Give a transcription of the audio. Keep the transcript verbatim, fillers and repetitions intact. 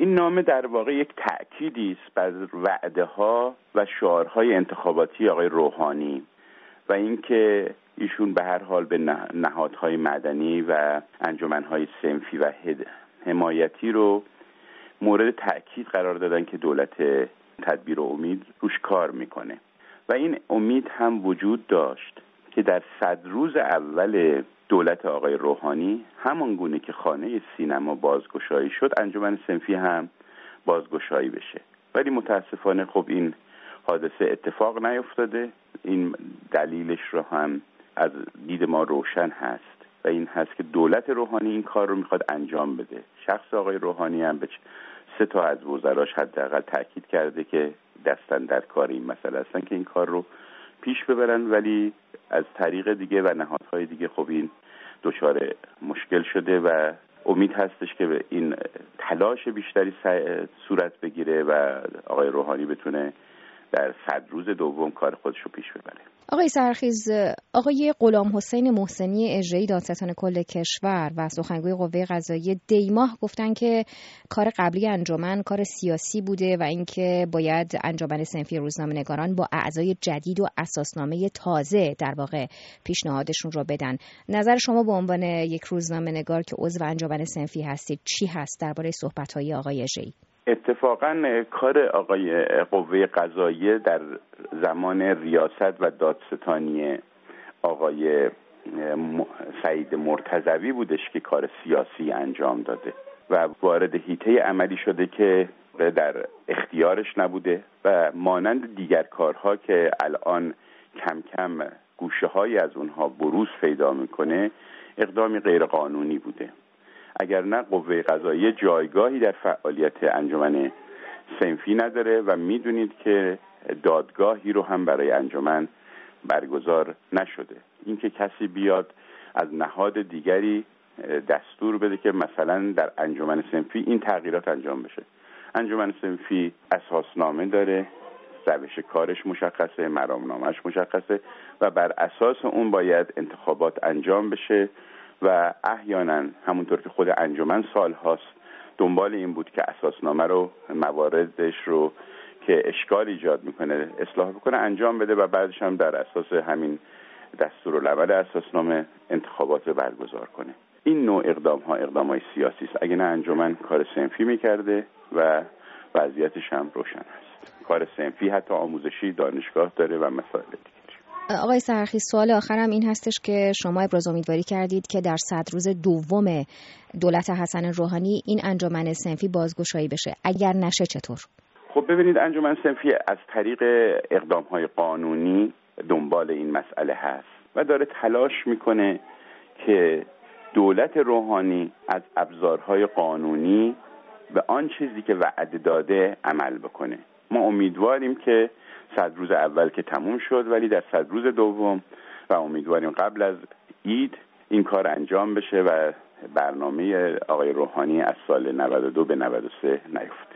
این نامه در واقع یک تأکیدی است بر وعده‌ها و شعارهای انتخاباتی آقای روحانی و اینکه ایشون به هر حال به نهادهای مدنی و انجمنهای صنفی و حمایتی رو مورد تأکید قرار دادن که دولت تدبیر و امید روش کار میکنه و این امید هم وجود داشت که در صد روز اول دولت آقای روحانی همان گونه که خانه سینما بازگشایی شد، انجمن صنفی هم بازگشایی بشه. ولی متاسفانه خب این حادثه اتفاق نیفتاده. این دلیلش رو هم از دید ما روشن هست و این هست که دولت روحانی این کار رو میخواد انجام بده. شخص آقای روحانی هم به سه تا از وزراش حداقل تاکید کرده که دستن در کار این مسئله هستن که این کار رو پیش ببرن، ولی از طریق دیگه و نهادهای دیگه خب این دچار مشکل شده و امید هستش که این تلاش بیشتری صورت بگیره و آقای روحانی بتونه در صد روز دوم کار خودش رو پیش ببره. آقای سرخیز، آقای غلام حسین محسنی اجرایی دادستان کل کشور و سخنگوی قوه قضاییه دیماه گفتن که کار قبلی انجمن کار سیاسی بوده و اینکه باید انجمن صنفی روزنامه‌نگاران با اعضای جدید و اساسنامه تازه در واقع پیشنهادشون رو بدن. نظر شما به عنوان یک روزنامه‌نگار که عضو انجمن صنفی هستید چی هست درباره صحبت‌های آقای اجرایی؟ اتفاقاً کار آقای قوه قضاییه در زمان ریاست و دادستانی آقای سعید مرتضوی بودش که کار سیاسی انجام داده و وارد حیطه عملی شده که در اختیارش نبوده و مانند دیگر کارها که الان کم کم گوشه های از اونها بروز پیدا میکنه اقدامی غیر قانونی بوده. اگر نه قوه قضاییه جایگاهی در فعالیت انجمن صنفی نداره و میدونید که دادگاهی رو هم برای انجمن برگزار نشده. اینکه کسی بیاد از نهاد دیگری دستور بده که مثلا در انجمن صنفی این تغییرات انجام بشه. انجمن صنفی اساسنامه داره، روش کارش مشخصه، مرامنامه‌اش مشخصه و بر اساس اون باید انتخابات انجام بشه و احیانا همونطور که خود انجمن سال هاست دنبال این بود که اساسنامه رو مواردش رو که اشکال ایجاد میکنه اصلاح بکنه انجام بده و بعدش هم در اساس همین دستورالعمل اساسنامه انتخابات رو برگزار کنه. این نوع اقدام ها اقدام های سیاسی است. اگه نه انجمن کار صنفی میکرده و وضعیتش هم روشن است. کار صنفی حتی آموزشی دانشگاه داره و مسائل دیگه. آقای سرخی، سوال آخرم این هستش که شما ابراز امیدواری کردید که در صد روز دوم دولت حسن روحانی این انجمن صنفی بازگشایی بشه. اگر نشه چطور؟ خب ببینید، انجمن صنفی از طریق اقدام‌های قانونی دنبال این مسئله هست و داره تلاش میکنه که دولت روحانی از ابزارهای قانونی به آن چیزی که وعده داده عمل بکنه. ما امیدواریم که صد روز اول که تموم شد ولی در صد روز دوم و امیدواریم قبل از عید این کار انجام بشه و برنامه آقای روحانی از سال نود و دو به نود و سه نیفته.